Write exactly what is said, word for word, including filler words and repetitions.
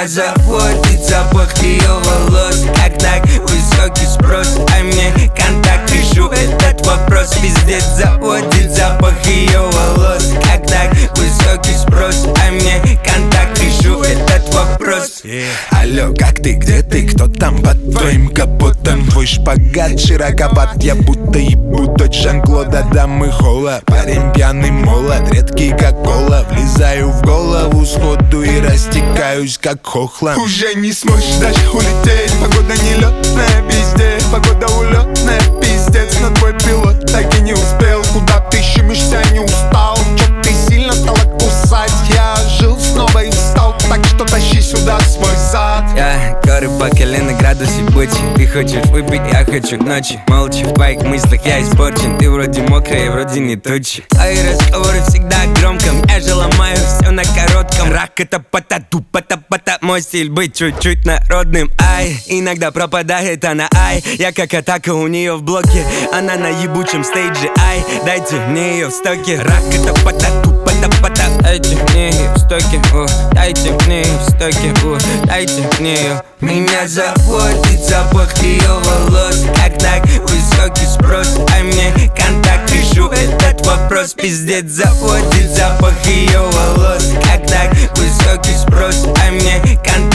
Меня заводит запах ее волос. Как так высокий спрос, а мне контакт. Решу этот вопрос, пиздец, заводит запах ее волос. Как так высокий спрос, а мне контакт. Решу этот вопрос. yeah. Алло, как ты, где ты, кто там под твоим капотом? Твой шпагат широковат, я будто ебу дочь Жан-Клода Дамы Холла. Парень пьяный, молод, редкий как кола. Влезаю в голову сходу и растекаюсь как хохлом. Уже не сможешь даже улететь, погода нелетная везде. Погода улетная, пиздец, но твой пилот так и не успел. Куда ты щемишься, не устал? Чё ты сильно стала кусать? Я жил снова и устал, так что тащи сюда свой зад. Я горы по колено, градусе бычи. Ты хочешь выпить, я хочу ночи. Молча в твоих мыслях я испорчен. Ты вроде мокрая, вроде не тучи. Твои разговоры всегда громком. Я же ломаю все на коротком. Рак это пата-ду, пата-пата. Мой стиль быть чуть-чуть народным. Ай, иногда пропадает она, ай. Я как атака у нее в блоке. Она на ебучем стейдже, ай. Дайте мне ее в стоке. Рак это пата-ду, пата-пата. Дайте мне ее в стоке, о. Дайте мне ее в стоке, о. Дайте мне ее. Меня заводит запах ее волос. Как так высокий спрос, а мне контакт. Решу этот вопрос, пиздец, заводит запах ее волос. Как так высокий спрос, а мне контакт.